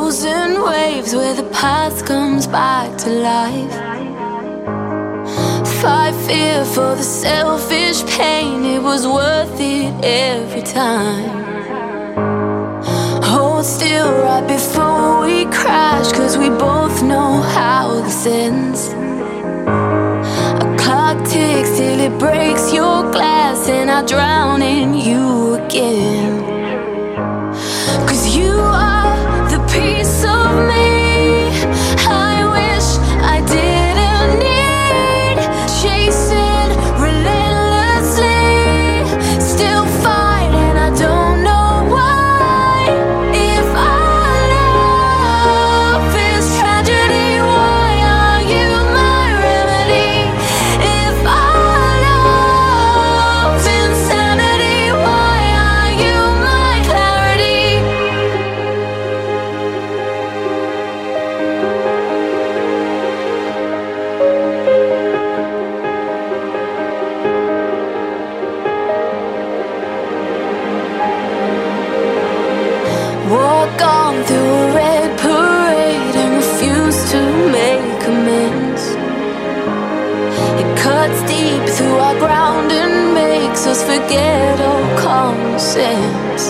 frozen waves where the past comes back to life. Fight fear for the selfish pain, it was worth it every time. Hold still right before we crash, 'cause we both know how this ends. A clock ticks till it breaks your glass, and I drown in you again. 'Cause you are the piece of me I wish I didn't need. Chasing relentlessly, still fighting, I don't know why. If our love is tragedy, why are you my remedy? If our love's insanity, why are you my clarity? Walk on through a red parade and refuse to make amends. It cuts deep through our ground and makes us forget all common sense.